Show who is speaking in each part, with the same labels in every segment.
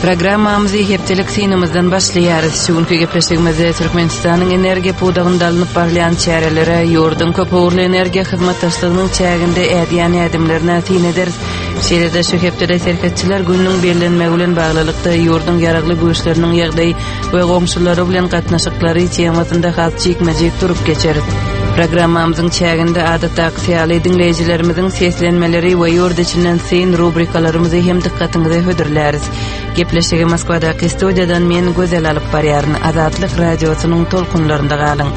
Speaker 1: Programmamızı heptelik sinimizden başlayarız. Şunkü gepleşigimizde Türkmenistan'ın energiya puğdağında alınıp barlayan çarelere, yurdun köpüğürlü energiya hizmetdaşlığının çağında ediyen adımlarına tin ederiz. Şeýle-de şu hepdele serketçiler günüň bellenmegi bilen baglanykda yurdun yaragly güýçleriniň ýagdaýy we goňşulary bilen gatnaşyklary temasynda has çekmejek durup geçerit. Programmamyzyň çäginde adatda aksiýaly dinleýijilerimizin seslenmeleri we ýurt içinden sen rubrikalarymyzy hem dikkatiňize hödürläris. Gepleşigi Moskvadaky studiýadan men gözel alyp barýaryn Azatlyk radiosynyň tolkunlarynda galyň.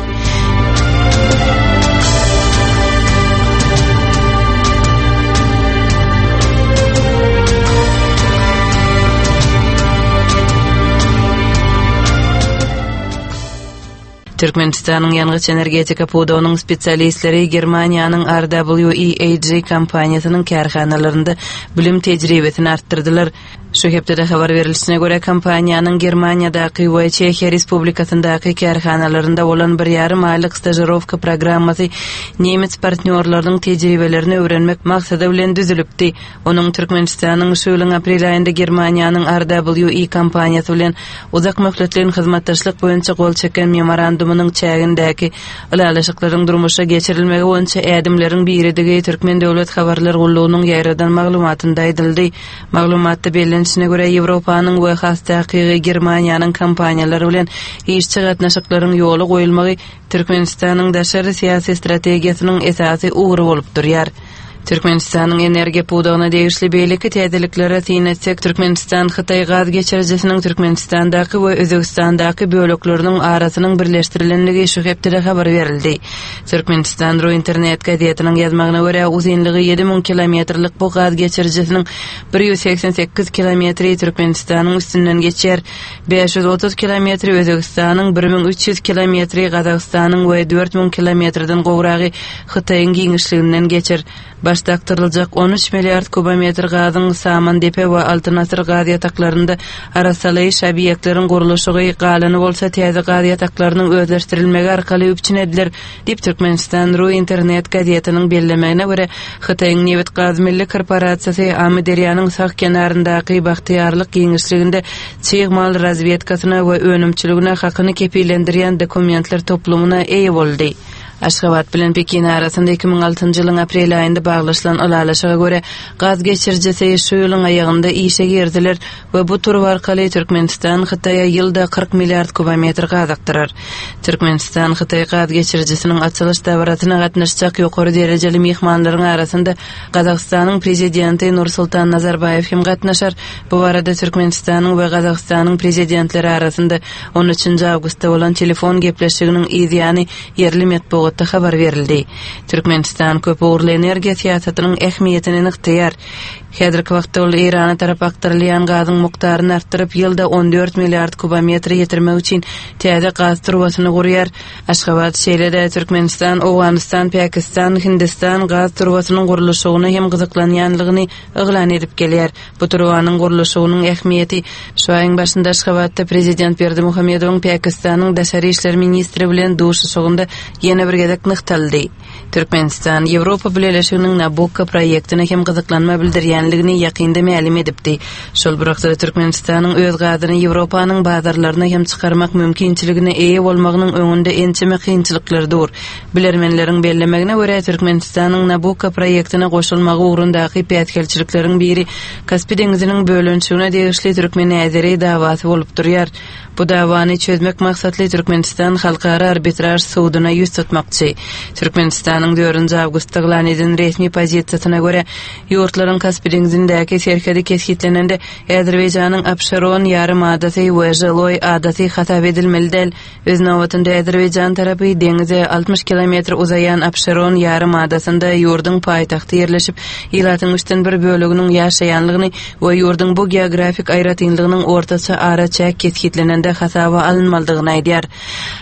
Speaker 1: Türkmenistanyň ýangyç energetika puğdağının spesialistleri Germaniýanyň RWEAG kompaniýasynyň kärhanalaryny bilim tejribesini artdyrdylar. Şu hepde habar berilişine göre kompaniýanyň Germaniýadaky we Çekiýa Respublikasyndaky kärhanalarynda bolan 1,5 aýlyk stajirovka programmasy Nemes partnýorlarynyň tejribelerini öwrenmek maksady bilen düzülipdi. Onuň Türkmenistanyň şu ýylyň aprel aýynda Germaniýanyň RWE kompaniýasy bilen uzak möhletli hyzmatdaşlyk boýunça gol çeken memorandumynyň çägindäki ulalaşyklaryň durmuşa geçirilmegi boýunça ädimleriň biridigi Türkmen döwlet habarlar gullugynyň ýaýradan maglumatynda aýdyldy. Maglumatda bellenişine göre Ýewropanyň we hastaky Germaniýanyň kompaniýalary bilen işçi gatnaşyklaryň ýoly goýulmagy Türkmenistanyň daşary syýasy strategiýasynyň esasy ugry bolup durýar. Türkmenistanyň energiya puğdağına degişli beýleki täzeliklere tin etsek, Türkmenistan Hytaý gaz geçirjisiniň Türkmenistandaky we Özbegistandaky bölekleriniň arasynyň birleşdirilenligi şu hepde habar berildi. Türkmenistan ro internet gazetynyň ýazmagyna görä uzunlygy 7000 kilometrlik bu gaz geçirjisiniň 188 kilometri Türkmenistanyň üstünden geçer, 530 kilometri Özbegistanyň 1300 kilometri Gazagystanyň we 4000 kilometrden gowragy Hytaýyň giňişliginden geçer. Başta aktarılacak 13 milyard kubometr gazın Saman Depe ve Altınasır gaz yataklarında arasalayış obyektlerin guruluşuğu galany bolsa täze gaz yataklarının özleştirilmegi arkaly üpçün ediler, dip Türkmenistan ru internet gazetynyň bellemegine göre Hytaýyň Newit Gaz Milli Korporasiýasy Amy Derýanyň sak kenaryndaky bagtyýarlyk giňişliginde çyýgmal razvedkasyna we önümçiligine hakyny kepillendirýän dokumentler toplumuna eýe boldy. Aşgabat bilen Pekin arasynda 2006-njy ýylyň aprel aýynda baglaşylan ulalaşyga göre gaz geçirjisi şu ýylyň aýagynda işe girdiler we bu tur arkaly Türkmenistan Hytaýa ýylda 40 milliard kubometr gaz aktarar. Türkmenistan Hytaý gaz geçirjisiniň açylyş dawratyna gatnaşjak ýokary derejeli mehmanlaryň arasynda Gazagystanyň prezidenti Nursultan Nazarbayew hem gatnaşar. Bu barada Türkmenistanyň we Gazagystanyň prezidentleri arasynda 13-nji awgustda bolan telefon gepleşiginiň ýa-ni yerli matbuat habar verildi. Türkmenistan köpüğürlü energiya siýasatynyň ähmiýetini nykdýar. Häzirki wagtda ol Irana tarap aktarylýan gazyň mukdaryny artdyryp ýylda 14 milliard kubometr ýetirmek üçin täze gaz turbasyny gurýar. Aşgabat şeýle-de Türkmenistan, Owganistan, Pakistan, Hindistan gaz turbasynyň guruluşyna hem gyzyklanýanlygyny eglan edip gelýär. Bu turbanyň guruluşynyň ähmiýeti şu aýyň başynda Aşgabatda prezident Berdimuhammedowyň Pakistanyň daşary işler ministri bilen duşuşygynda ýene bir gezek nykdaldy. Türkmenistan Ýewropa Birleşiginiň Nabucco proýektine hem gyzyklanma bildirýänligini ýakynda ma'lum edipdi. Şol bir wagtda Türkmenistanyň öz gazyny Ýewropanyň bazarlaryna hem çykarmak mümkinçiligine eýe bolmagynyň öňünde ençeme kynçylyklar dur. Bilermenleriň bellemegine görä Türkmenistanyň Nabucco proýektine goşulmagy ugrundaky pätkelçilikleriň biri Kaspy deňiziniň bölünçügine degişli Türkmen äzeri dawasy bolup durýar. Bu dawany çözmek maksatly Türkmenistan halkara arbitraj sudyna ýüz tutmakçy. Türkmenistanyň 4-nji awgustda elan edilen resmi pozisiýasyna görä ýurtlaryň Kaspy deňizindäki serkedi keskitlenende Azerbaýjanyň Abşeron ýarymadaty we Jeloy adaty hatap edilmeli. Öz nowatynda Azerbaýjan tarapy deňize 60 kilometr uzayan Abşeron ýarymadasynda ýurdun paýtagty ýerleşip, ýylatyň üçten bir bölегiniň ýaşaýanlygyny we ýurdun bu geografik aýratynlygynyň ortaça ara çäk keskitlenende hasaba alınmaldygyny aýdýar.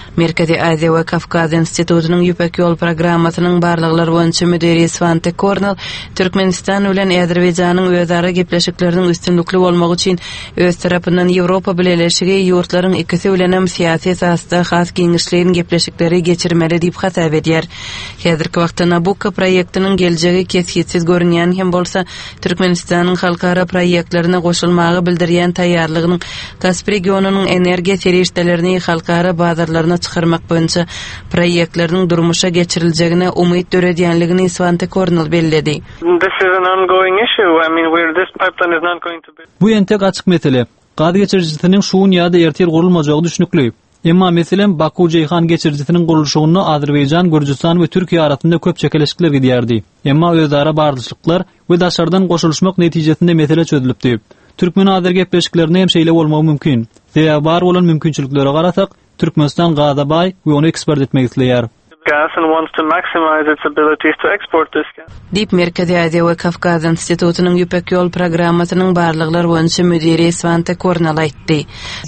Speaker 1: Merkezi Aziya we Kafkaz Institutunyň Ýüpek ýol programmasynyň barlyklar boýunça müdiri Svante Kornel Türkmenistan bilen Azerbaýjanyň özara gepleşikleriniň üstünlükli bolmagy üçin öz tarapyndan Ýewropa bileşigi ýurtlaryň ikisi bilen hem syýasy esasda has giňişlerini gepleşikleri geçirmeli diýip hasap edýär. Häzirki wagtda Nabucco proýektiniň geljegi keskinsiz görünýän hem bolsa Türkmenistanyň halkara proýektlerine goşulmagy bildirýän taýýarlygynyň Kaspy regionunyň energiýa serişdelerini halkara bazarlaryna çykarmak boýunça proýektleriniň durmuşa geçiriljegine umyt döredýänligini Svante Kornel belledi.
Speaker 2: This is an ongoing issue. I mean, this pipeline is not going to be.
Speaker 3: Bu entek açyk mesele. Gaz geçirjisiniň şuun ýa-da ertel gurulmajagy düşünükli. Emma meselem Baku-Ceyhan geçirjisiniň gurulşygyny Azerbaýjan, Gürjistan we Türkiýe arasynda köp çekeleşikler gidýärdi. Emma özara bardyşlyklar we daşardan goşulşmak netijesinde mesele çözülipdi. Türkmen-Azer gepleşiklerine hem şeýle bolmagy mümkin. Zeýa bar bolan mümkinçiliklere garasak, Türkmenistan gaza baý we ony eksport etmek isleýär.
Speaker 2: Gas and wants to maximize its abilities to export this gas.
Speaker 1: Dip Merkezi Aziya we Kafkaz Institutunyň Ýüpek ýol programmasynyň barlyklar boýunça müdiri Svante Kornel aýtdy.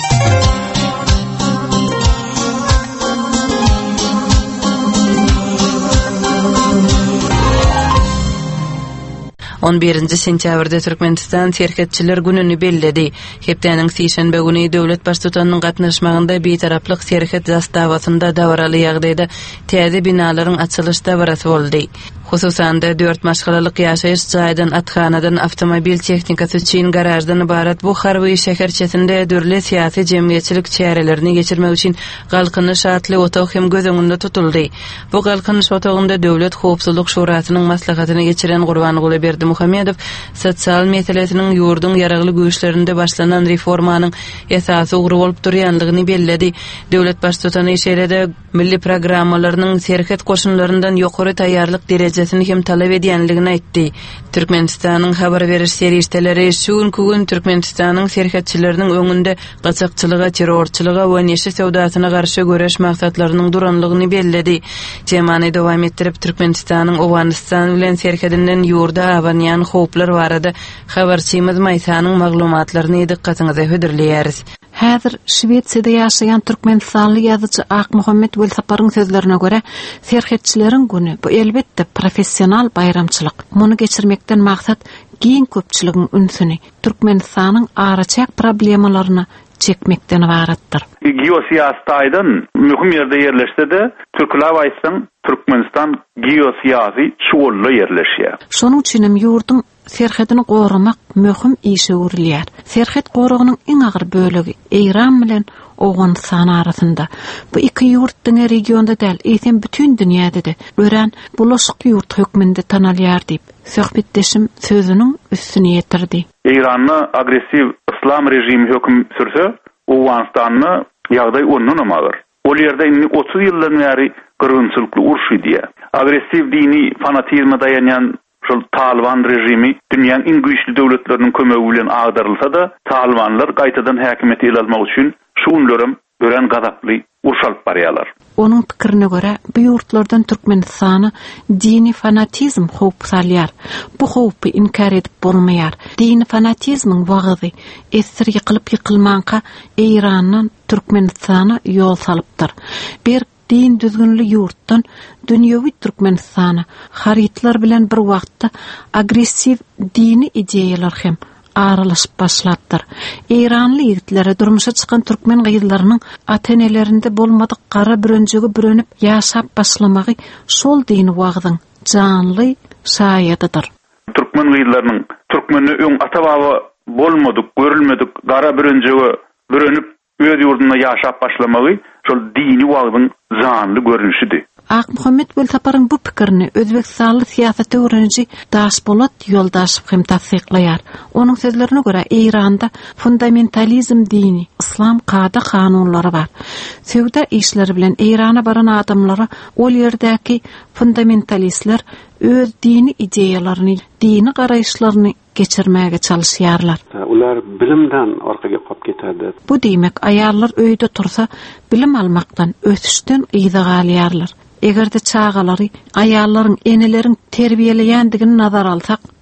Speaker 1: 11 sentýabrda Türkmenistan serhetçiler gününi belledi. Hepdeniň sişenbe güni döwlet başçysynyň gatnaşmagynda betaraplyk serhet zastawasynda dawraly ýagdaýda täze binalaryň açylyş dawarasy boldy. Hususan da 4 maşgalalyk ýaşaýyş jaýdan, athanadan, awtomobil tehnikasy üçin garajdan ibarat bu harby şäherçesinde dürli syýasy jemgyýetçilik çärelerini geçirmek üçin galkynyş atly otaq hem göz öňünde tutuldy. Bu galkynyş otagynda Döwlet Howpsuzlyk Şurasynyň maslahatyny geçiren Gurbanyň Berdi Muhammedow sosial meselesiniň ýurdun ýaragly güýçlerinde başlanan reformanyň esasy ugry bolup durýanlygyny belledi. Döwlet başçysyny işelede milli programmalarynyň serhet koşunlaryndan ýokary taýýarlyk derejesini hem talap edýänligini aýtdy. Türkmenistanyň habar beriş serişdeleri şu gün Türkmenistanyň serhetçileriniň öňünde gaçakçylyga, terrorçylyga we neşe sewdasyna garşy göreş maksatlarynyň duranlygyny belledi. Jemany dowam etdirip Türkmenistanyň Owganistan bilen serhedinden ýurda awanýan howplar barada habarçymyz Maýsanyň maglumatlaryny dikkatiňize hödürleýäris.
Speaker 4: Häzir Şwetsiýada ýaşaýan türkmenistanly ýazyjy Akmuhammed Welsaparyň sözlerine göre serhetçileriň güni bu elbetde professional bayramçylyk. Muny geçirmekden maksat giň köpçüligiň ünsüni, Türkmenistanyň araçak problemalaryny çekmekden ibaratdyr.
Speaker 5: Geosiýasatydan mühim ýerde ýerleşse-de, türkler aýtsaň Türkmenistan geosiýasy şuwalla ýerleşýär.
Speaker 4: Şonuň üçin hem ýurdun serhetini goramak möhüm işe urilýär. Serhet goragynyň iň agyr bölegi Eýran bilen Owganistan arasynda. Bu iki ýurtdyň regionda däl, eýsem bütün dünýäde de ören bulaşyk ýurt hökmünde tanalýar diýip söhbetdeşim sözüniň üstüne ýetirdi.
Speaker 5: Eýranyň agressiw islam rejimi hökm sürse, Owganistanyň ýagdaý ondan amagyr. Ol ýerde 30 ýyldan bäri gyrgynçylykly uruş edýär. Agressiw dini fanatizme dayanýan şol Taliban rejimi dünýäniň iň güýçli döwletleriniň kömegi bilen agdarylsa da, Talibanlar gaýtadan häkimet ele almak üçin şuunlarym gören gazaply uruş alyp barýarlar.
Speaker 4: Onun pikirine göre bu ýurtlardan Türkmenistany dini fanatizm howp salýar. Bu howpy inkar edip bolmaýar. Dini fanatizmiň wagyzy esir ýykylmanka Eýranyň Türkmenistana ýol salypdyr. Bir din düzgünli ýurtdan dünýäwi Türkmenistana haritlar bilen bir wagtda agressiv dini ideýalar hem aralaşyp başlapdyr. Eýranly ýigitleri durmuşa çykan türkmen gyýylarynyň atenelerinde bolmadyk gara bürönjegi bürönüp ýaşap başlamagy şol dini wagdyň janly şaýadydyr.
Speaker 5: Türkmen gyýylarynyň türkmeni öň ata-baba bolmadyk, görülmedik gara bürönjegi bürönüp öz ýurdunda ýaşap başlamagy şol dini wagdyň janly görünüşidir.
Speaker 4: Akmuhammed Welsaparyň bu pikirini Özbekistanly siýasat öwreniji Daşbolat Ýoldaşew hem tasdiklaýar. Onuň sözlerine göre Eýranda fundamentalizm dini, islam kada kanunlary bar. Sewda işleri bilen Eýrana baran adamlara ol ýerdäki fundamentalistler öz dini ideýalaryny, dini garaýşlaryny geçirmäge çalışýarlar.
Speaker 6: Ular bilimden arkaga qap ketadi.
Speaker 4: Bu demek aýallar öýde tursa bilim almakdan, ösüşden ýyzyk alýarlar. Egerde çağalary aýallaryň eneleriň terbiýeleýändigini nazar alsak,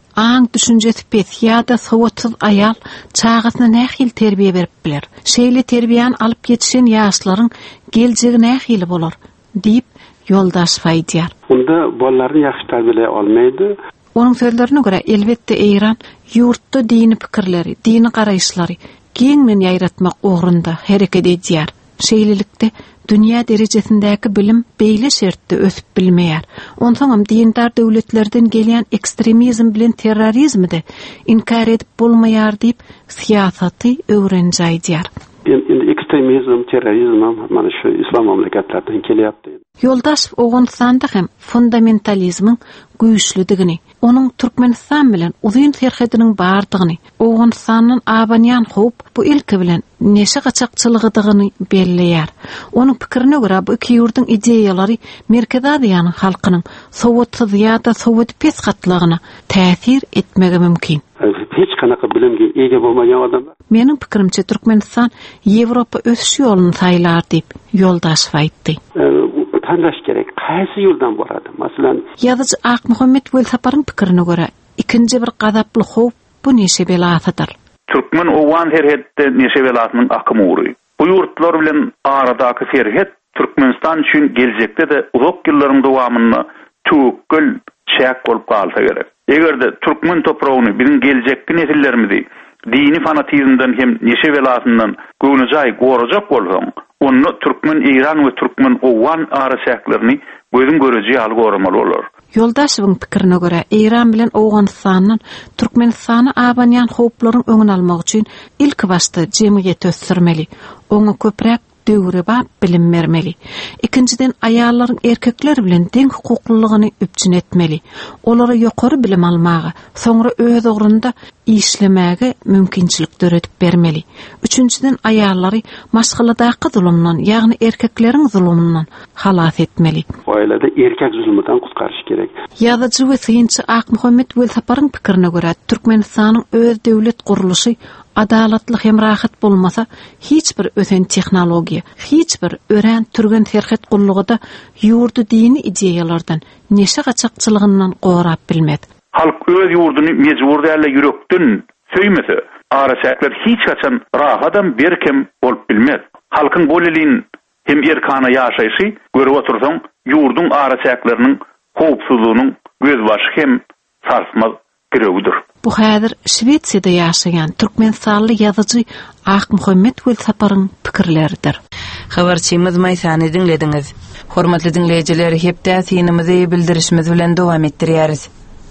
Speaker 4: Aň düşünjesi pes ýa-da sowatsız aýal çağasyna nähil terbiýe berip biler. Şeýle terbiýany alyp geçişen ýaşlaryň geljegi nähil bolar diýip ýoldaş faýdýar.
Speaker 6: Unda bolalarni ýaxşy terbiýelej almaýdy.
Speaker 4: Onun sözlerine göre elbette Iran yurtda dini pikirleri, dini garaýşlary giňmen ýaýratmak ugrunda hereket edýär. Şeýlelikde dünya derejesindäki bilim beýle şertde ösüp bilmeýär. Onsoňam dindar döwletlerden gelýän ekstremizm bilen terrorizmi de inkar edip bolmaýar diýip siýasaty öwrenjäýdýär.
Speaker 6: Endi ekstremizm, terrorizm mana şu İslam mamlaketlerden gelýärdi.
Speaker 4: Yoldaş Oğuzstanda hem fundamentalizmin güýçlüdigini, onun Türkmenistan bilen uzun terhediniň bardygyny, Oğuzstanyň abanyan hop bu ilki bilen neşe gaçakçylygydygyny belleýär. Onun pikirine görä bu iki ýurdyň ideýalary Merkez Aziýanyň halkynyň sowatsız ýa-da sowat pes gatlygyna täsir etmegi mümkin.
Speaker 6: Hiç kanaka bilimge ege bolmayan adamlar.
Speaker 4: Menin pikirimçe Türkmenistan Ýewropa ösüş ýolunu saýlar diýip ýoldaş aýtdy.
Speaker 6: Tandaş gerek. Kaýsy ýoldan barady? Masalan,
Speaker 4: Ýazyjy Ak Muhammed Welsaparyň pikirine görä ikinji bir gazaply howp bu neşe belasadyr.
Speaker 5: Türkmen owan herhetde neşe belasynyň akymy ury. Bu ýurtlar bilen aradaky serhet Türkmenistan üçin geljekde de uzak ýyllaryň dowamyny tökül çäk bolup galsa gerek. Egerde Türkmen topragyny biziň geljekki nesillerimizi dini fanatizmden hem neşe belasyndan göwnüjay gorajak bolsaň, onu Türkmen Iran we Türkmen owan araşaklarını gözüm görejä alyp goramaly bolar.
Speaker 4: Yoldaşyň pikirine görä Iran bilen Owganystanyň Türkmenistany abanyan howplaryň öňüni almak üçin ilk başda jemgyýet ösdürmeli. Oňa köprek döwre bap bilim bermeli. İkinciden aýallaryň erkekler bilen deň hukuklylygyny üpçün etmeli. Olara ýokary bilim almagy, soňra öz ugrunda işlemäge mümkinçilik döretip bermeli. Üçüncüden aýallary maşgaladaky zulumdan, ýagny erkekleriň zulumundan halas etmeli.
Speaker 6: Ailede erkek zulmünden kutkarış gerek.
Speaker 4: Ýazyjy we synçy Ak Muhammed Welsaparyň pikirine görä Türkmenistanyň öz döwlet guruluşy adalatly hem rahat bolmasa hiç bir ösen tehnologiýa, hiç bir ören türgen terhet gullugyda ýurdu dini ideýalardan, neşe gaçakçylygyndan gorap bilmedi.
Speaker 5: Halk öz ýurduny mejbur däle ýürekden söýmese, araşaklar hiç gaçan rahadan berkem bolup bilmez. Halkyň bolelin hem erkana ýaşaýşy görüp otursaň, ýurdun araşaklarynyň howpsuzlygynyň gözbaşy hem sarsmaz giregidir.
Speaker 4: Bu häzir Şwetsiýada ýaşaýan türkmenstanly ýazyjy Ak Muhammed Welsaparyň pikirleridir.
Speaker 1: Habarçymyz Maýsany dinlediňiz. Hormatly dinleýijiler, hepde synymyzy bildirişimiz bilen dowam etdirýäris.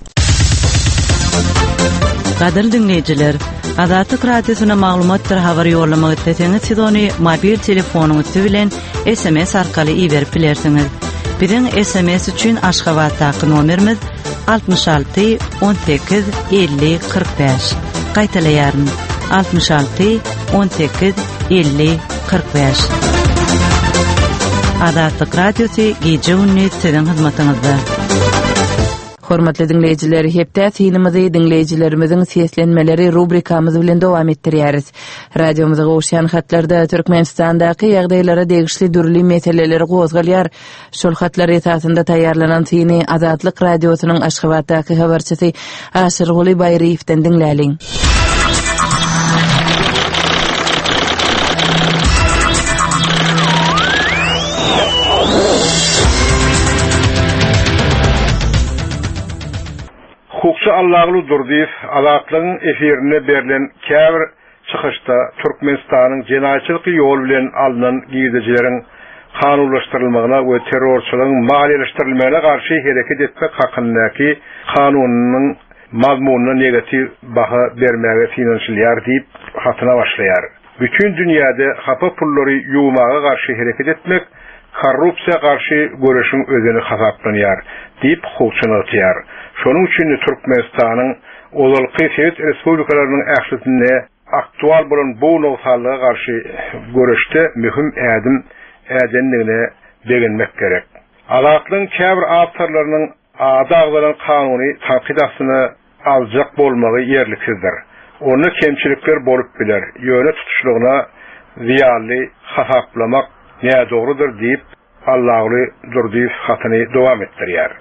Speaker 1: Gadyr dinleýijiler, Adatyk radiosyna maglumatlar habar ýollamak isteseňiz, siz ony mobil telefonuňyz bilen SMS arkaly iberip bilersiňiz. Biziň SMS üçin Aşgabatdaky nomerimiz 66 18 50 45. Gaýtalaýaryn 66 18 50 45. Adatyk radiosy gece gündüz sizin hyzmatyňyzda. Hormatly dinleýijiler, hepde synymyzy dinleýijilerimiziň seslenmeleri rubrikamyz bilen dowam etdirýäris. Radiomyza goşýan hatlarda Türkmenistandaky ýagdaýlara degişli dürli meseleleri gozgalýar. Şol hatlar esasında taýýarlanan syny Azatlyk radiosynyň Aşgabatdaky habarçysy Aşyrguly Baýryewden dinläliň.
Speaker 7: Hukukçu Allah'lı Durdiyev, Azatlygyň efirine berilen käbir çykyşda Türkmenistanyň jenaýatçylyk ýol bilen alynan giýdejileriň kanunlaşdyrylmagyna we terrorçylygyň maliýeleşdirilmegine garşy hereket etmek hakyndaky kanunyň mazmunyna negativ baha bermäge finansiýar diýip hatyna başlaýar. Bütün dünýäde hapa pullary ýuwmaga garşy hereket etmek, korrupsiýa garşy göreşiň özüni hasaplanýar diýip hukukçyny aýtýar. Şonuň üçin Türkmenistanyň ozalky Sowet Respublikalarynyň ählisinde aktual bolan bu nowsallyga garşy göreşde mühim ädenligine beginmek gerek. Azatlygyň käbir awtorlarynyň adaglanan kanuny tanqydasyny aljak bolmagy ýerliksizdir. Onu kemçilikler bolup biler. Ýöne tutuşlygyna ziýanly hasaplamak näme dogrudur diýip Allahly Durdiýew hatyny dowam etdirýär.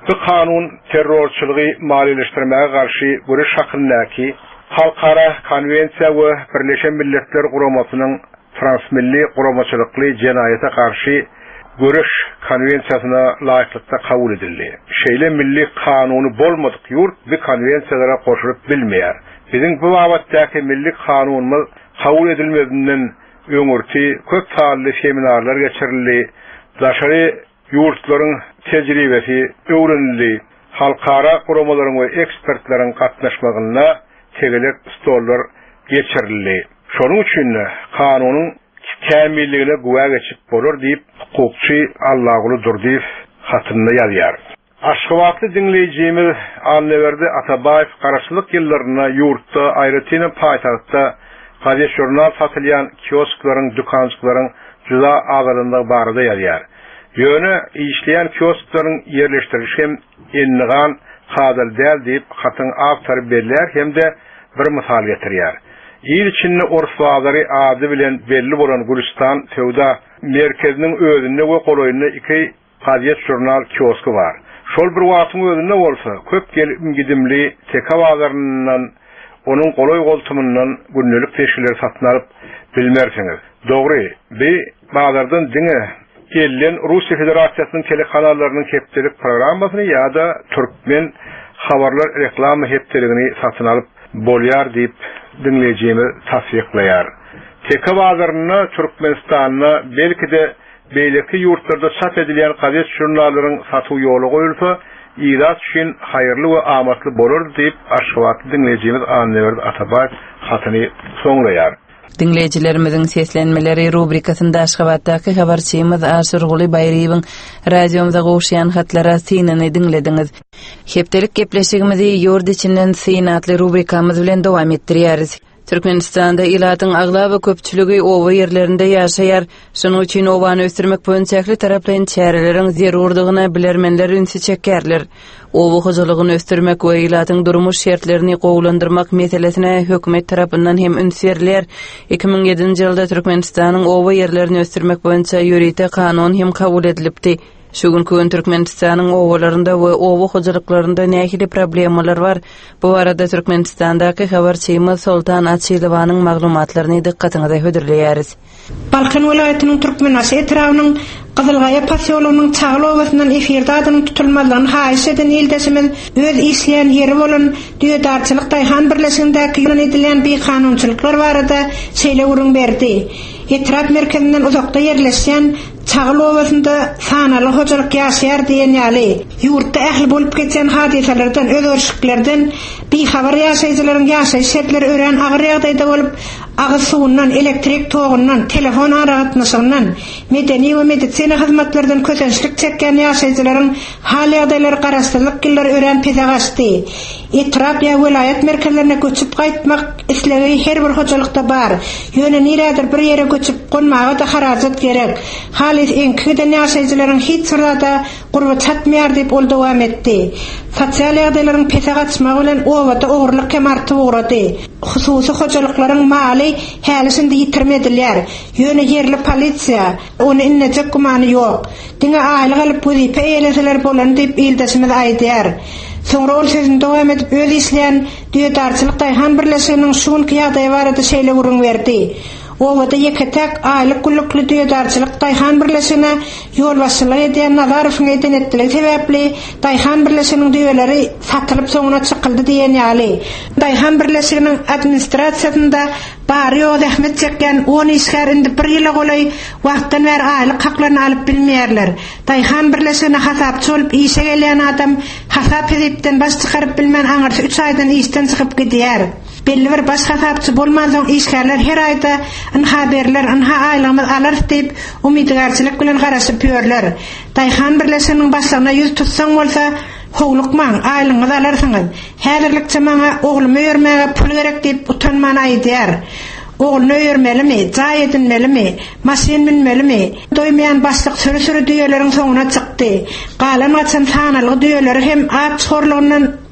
Speaker 7: Bu kanun terrorçılığı malileştirmeye karşı görüş hakkındaki Halkara Konvensiya ve Birleşen Milletler Kuramasının transmilli kuramaçılıklı cinayete karşı görüş konvensiyasına layıklıkta kabul edildi. Şeyle milli kanunu bolmadık yurt bir konvensiyalara koşulup bilmeyer. Bizim bu vabattaki milli kanunumuz kabul edilmediğinden öňürti köp taýly seminarlar geçirildi. Daşary yurtlaryň tejribesi öwrenildi. Halkara kuramaların ve ekspertlerin katnaşmagyna tegelik stollar geçirildi. Şonuň üçin kanunun kämilligine güwa geçip bolar diýip hukukçy Allahgulu Durdiýew hatynda ýazýar. Aşgabatly dinleýijimiz Anneberdi Atabaýew garaşlyk ýyllaryna ýurtda aýratynyn paýtagtda gazet jurnal satylýan kiosklaryň, dükançyklaryň juda azalynda barada ýazýar. Ýöne işleýän kiosklaryň ýerleşdirişi hem ennigan hadal däl diýip hatyn awtor berler hemde bir misal getirýär. İl içinde Orfazary ady bilen belli bolan Gülistan Sewda merkeziniň özünde we goloýunda iki gazet jurnal kioski bar. Şol bir wagtyň özünde bolsa, köp gidimli teka bazaryndan, onuň goloý goltumundan günnelik teşkiler satyn alyp bilmersiňiz. Dogry, bu bazardan diňe gelen Russiýa Federasiýasynyň telekanallarının hepdelik programasyny ýa-da Türkmen habarlar reklamy hepdeligini satyn alyp bolýar diýip dinleýijimiz tasdikleýär. Teka bazaryna Türkmenistanyna belki de beýleki ýurtlarda çap edilýän gazet jurnallaryň satyw ýoly goýulsa, ýyrat üçin haýyrly we amatly bolar diýip aşgabatly dinleýijimiz Anneberdi Atabaýew hatyny soňlaýar.
Speaker 1: Dinleyijilerimizin seslenmeleri rubrikasynda Aşgabatdaky habarçymyz Aşurguly Baýrybyň radiomuza goşýan hatlara synany dinlediňiz. Hepdelik gepleşigimizi ýurt içinden syn atly rubrikamyz bilen dowam etdirýäris. Türkmenistanda ilatyň aglaby köpçüligi owa ýerlerinde ýaşaýar. Şonuň üçin owany ösdürmek boýunça taraplaryň çäreleriň zerurdygyna bilermenler ünsi çekýärler. Owa hojalygyny ösdürmek we ilatyň durmuş şertlerini gowlandyrmak meselesine hökümet tarapyndan hem üns berilýär. 2007-nji ýylda Türkmenistanyň owa ýerlerini ösdürmek boýunça ýürite kanun hem kabul edilipdi. Şu günkü Türkmenistanyň owalarynda we owa hojalyklarynda nähili problemalar bar. Bu arada Türkmenistandaky habarçymyz Sultan Atçylowanyň maglumatlaryny dikkatiňize hödürleýäris.
Speaker 8: Balkan welaýatynyň Türkmenasy etrawynyň Gazylgaýa pasyolunyň çağlı owasyndan efirde adyny tutulmalygyny haýyş eden ildesimiz öz isleýän ýeri bolan düýedarçylyk Taýhan birleşigindäki ýolun edilen bir kanunçylyklar barada şeýle berdi. Etraf merkezinden uzakda yerleşen Çağlı owasynda sanaly hojalyk ýaşaýar diýen ýaly ýurtda ähli bolup geçen hadiselerden, özörüşiklerden bir habar ýaşaýjylaryň ýaşaýyş şertleri ören agyr ýagdaýda bolup, agyr suwundan, elektrik togundan, telefon aragatnaşyndan, medeni we medisina hyzmatlaryndan kösençlik çekken ýaşaýjylaryň hal ýagdaýlary garaşdyrlyk giller ören pedagogy. Etraf ýa welaýat merkezlerine göçüp gaýtmak islegi her bir hojalykda bar. Ýöne nirädir bir ýere göçüp gonmaga da harajat gerek. Halis enkide ýaşaýjylaryň hiç sırada gurbat çatmaýar diýip ol dowam etdi. Sosial ýagdaýlaryň pedagogy bilen owada ogurlyk hem artyp ugrady. Hususy hojalyklaryň mali hälisinde ýitirmediler. Ýöne ýerli polisiýa ony innejek gumany ýok. Diňe aýlyk alyp wezipä eýleseler bolan diýip ildesimiz aýdýar. Soňra ol sözüni dowam edip öz isleýän düýedarçylyk Taýhan birleşiginiň şuňky ýagdaýy barada şeýle urun berdi. Owada ýeketek aýlyk güllükli düýedarçylyk Taýhan birleşigine ýol başçylyk edýän Nazarowyň etdiňetdiligi sebäpli Taýhan birleşiginiň düýeleri satylyp soňuna çykyldy diýen ýaly. Taýhan birleşiginiň administrasiýasynda bary ýol ähmet çekken 10 işgär indi bir ýyla golay wagtdan bäri aýlyk haklaryny alyp bilmeýärler. Taýhan birleşigine hasapçy bolup işe gelýän adam hasap edipden baş çykaryp bilmän aňyrsy 3 aýdan işden çykyp gidýär. Belli bir baş hasapçy bolmadan işgärler her aýda haberler anha aýlygymyz alar diýip umydgarçylyk bilen garaşyp ýörler. Taýhan birleşiginiň başlygyna ýüz tutsaň bolsa, howlukman aýlygyňyz alarsyňyz. Häzirlikçe maňa oglumy ýörmäge pul gerek diýip utanman aýdýar. Oğlunu öýürmelimi, jaý edilmelimi, maşyn minmelimi? Doýmaýan başlyk sürü düýeleriň soňuna çykdy. Galan açan sanaly düýeleri hem at çorlygyndan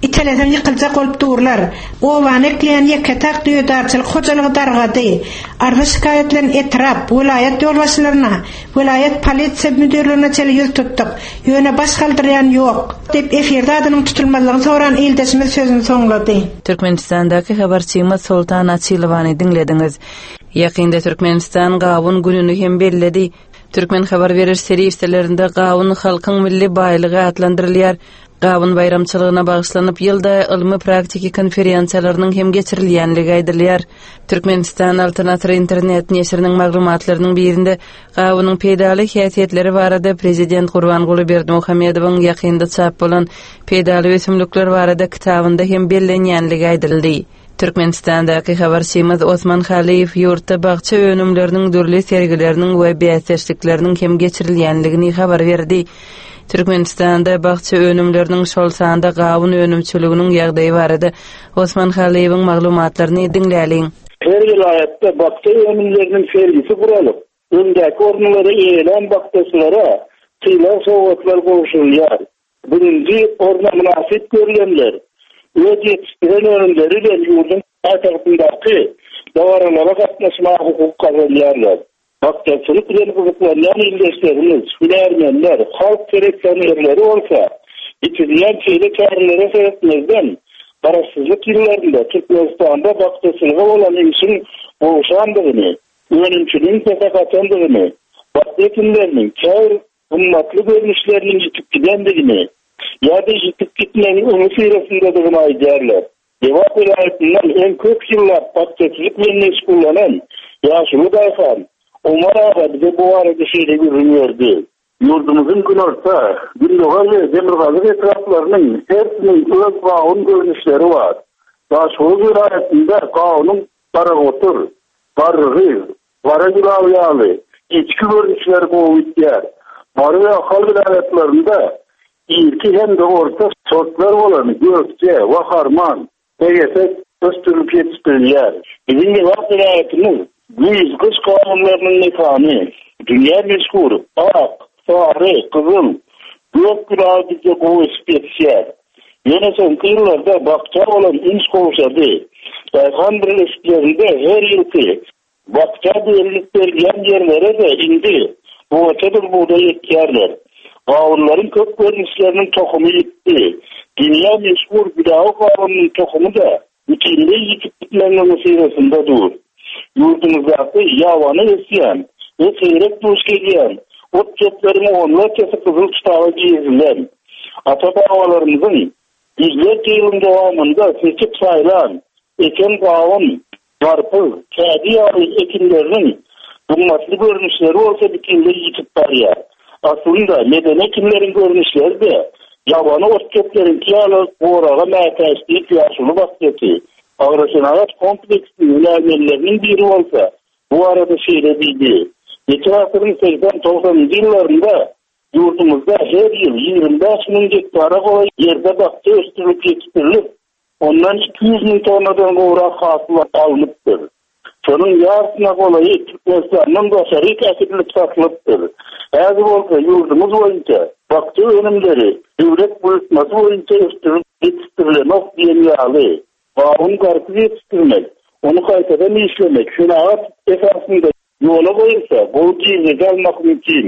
Speaker 8: İteleden yıkılacak olup durlar. Ovan ekleyen yekatak düýdarçylyk hojalygy dargady. Argy şikayetlerin etrap, vilayet ýolbaşçylaryna, vilayet polisiýa müdürlüğüne çeli ýüz tutdyk. Ýöne baş galdyrýan ýok, dep efirde adynyň tutulmalygyny soran ildeşimiz sözüni soňlady.
Speaker 1: Türkmenistandaky habarçymyz Sultan Açylowany dinlediňiz. Ýakynda Türkmenistan gawun gününi hem belledi. Türkmen habar berer serýislerinde gawun halkyň milli baýlygy adlandyrylýar. Gawun bayramçylygyna bagyşlanyp ýylda ilmi praktiki konferensiýalarynyň hem geçirilýänligi aýdylýar. Türkmenistan Alternativ internet neşriniň maglumatlarynyň birinde gawunyň peýdaly häsiýetleri barada prezident Gurbanguly Berdimuhammedowyň ýakynda çap bolan peýdaly ösümlikler barada kitabynda hem bellenýänligi aýdyldy. Türkmenistandaky habarçymyz Osman Haliýew ýurtda bagça önümleriniň dürli sergileriniň we bäsleşlikleriniň hem geçirilýänligini habar berdi. Türkmenistanda bagça önümleriniň şol sanda gawun önümçiliginiň ýagdaýy barada Osman Haliýewiň maglumatlaryny dinläliň.
Speaker 9: Her vilayetde bagça önümleriniň sergisi guralyp, öndäki ornulary eýlen bagçaçylara tyýlar sowgatlar goşulýar. Birinji orna münasip görýänler öz ýetiştiren önümleri bilen ýurdun atrapyndaky dawaralara gatnaşma hukuk kazanýarlar. Bagçaçylyk bilen gyzyklanýan ildeşlerimiz, bilermenler, halk gerekçeleri bolsa, itirilýän çeýle kärlere sebeplerden garaşsyzlyk ýyllarynda Türkmenistanda bagçaçylyga bolan işin bolşandygyny, önümçiligiň pesakatandygyny, bagçaçylarnyň kär ummatly görnüşleriniň ýitip gidendigini, ýa-da ýitip gitmegi umysyrasyndadygyny aýdýarlar. Dewap vilayetinden en köp ýyllar bagçaçylyk bilen meşgullanan Ýaşuly Daýhan Omar ağa bize bu arada şeyle görünüyordu. Yurdumuzun gün orta, Gündoğan ve Demirgazı etraflarının hepsinin öz gawun görünüşleri var. Ýaşuly vilayetinde gawunun Baragotur, Barrığı, Varagılavyalı, içki görünüşleri kovitler. Barı ve Akal vilayetlerinde ilki hem de orta sortlar olan Gökçe, Vakarman, Egetek, Öztürk yetiştirilýär. Bizim Dewap vilayetinin Büyük kış kavimlerinin mekanı, dünya meşhur, ak, sarı, kızıl, gök gülağıdıkça kovu spesiyel. Yine son yıllarda bakça olan inç kovuşadı. Dayhan birleşiklerinde her yılki bakça birliklerden yerlere de indi. Bu açadır buğda yetkiyarlar. Kavimlerin kök görünüşlerinin tohumu gitti. Dünya meşhur gülağı kaviminin tohumu da bütünde yitip gitmenin mesirasında dur. Yurdumuzdaky ýawany esýän, seýrek duş gelýän, ot çöplerini onlarçası kızıl çutağa giýizilen, ata-babalarymyzyň yüzlerce ýylyň dowamında seçip saýlan, eken gawun, garpy, kädi ýaly ekinleriniň ummatly görnüşleri bolsa bütünde ýitip barýar. Aslynda meden ekinleriň görnüşleri de ýawany ot çöplerini ýaly goraga mätäçlik ýaşuly bagçaçy. Agrosanat kompleksinin ilerlemelerinin biri olsa bu arada şeyle bildi. Geçen asırın 80-90 yıllarında yurdumuzda her yıl 25.000 hektara kolay yerde bakça östürüp yetiştirilip ondan 200.000 tonnadan uğrak hasılat alınıptır. Sonun yarısına kolayı Türkmenistan'ın başarı kesilip satılıptır. Eğer olsa yurdumuz boyunca bakça önümleri devlet bulutması boyunca östürüp yetiştirilemek diyenyalı. Gawun garpy yetiştirmek, onu kaytadan işlemek, şunaat esasında yola koyulsa, bol giýilge almak mümkin.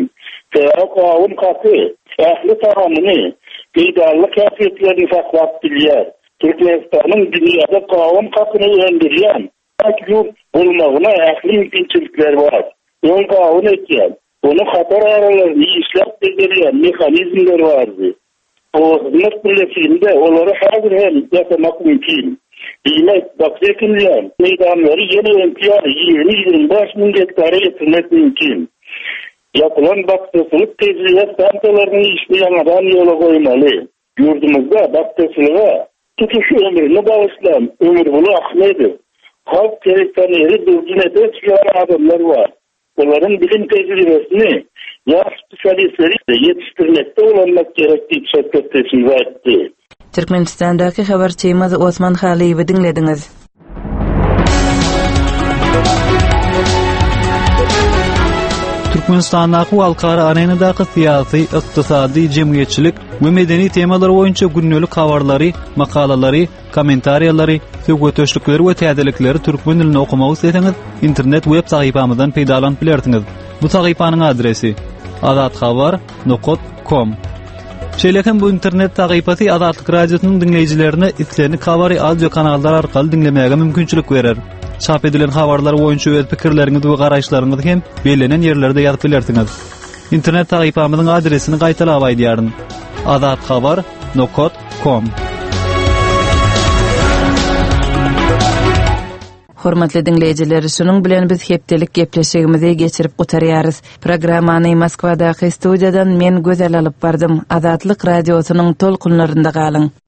Speaker 9: Gawun katı, ähli tagamyny, peýdalyk häsiýetlerini saklap bilýär. Türkmenistanyň dünýäde gawun katyny öndürýän, ýurt bolmagyna ähli mümkinçilikler bar. Ol gawun etýän, onu hatar aralaryny işläp berýän mehanizmler bardy. O hizmet birleşiginde olary häzir hem ýasamak mümkin. Demek bakçaçylar meydanları yeni imtiyar 20-25.000 hektara getirmek mümkin. Yapılan bakçaçılık tecrübe santalarını işleyen yola koymalı. Yurdumuzda bakçaçılığa tutuş ömrünü bağışlayan ömür bulu Ahmet'dir. Halk gerekçeleri düzgün çıkan adamlar var. Onların bilim tecrübesini yaş spesialistleri yetiştirmekte olanmak gerektiği şirketleşinize etti.
Speaker 1: Türkmenistandaky habarçymyz Osman Haliýewi dinlediňiz.
Speaker 3: Türkmenistandaky halkara arenadaky syýasy, ykdysady, jemgyýetçilik we medeni temalar boýunça günnelik habarlary, makalalary, kommentariýalary, söwgetöşlükleri we täzelikleri türkmen dilinde okumagy isteseňiz, internet web sahypamyzdan peýdalanyp bilersiňiz. Bu sahypanyň adresi adatxabar.com. Şeýlekem bu internet sahypasy Adatlyk radiosynyň dinleýijilerine islerini habary audio kanallar arkaly dinlemäge mümkinçilik berer. Çap edilen habarlar boýunça öz pikirleriňizi we garaşlaryňyzy hem belenen ýerlerde ýazyp bilersiňiz. İnternet sahypamyzyň adresini gaýtalap aýdýaryn. adatxabar.com.
Speaker 1: Hormatly dinleýijiler, şunuň bilen biz hepdelik gepleşigimizi geçirip gutarýarys. Programmany Moskwadaky studiýadan men Gözel alyp bardym. Adatlyk radiosynyň tolkunlarynda galyň.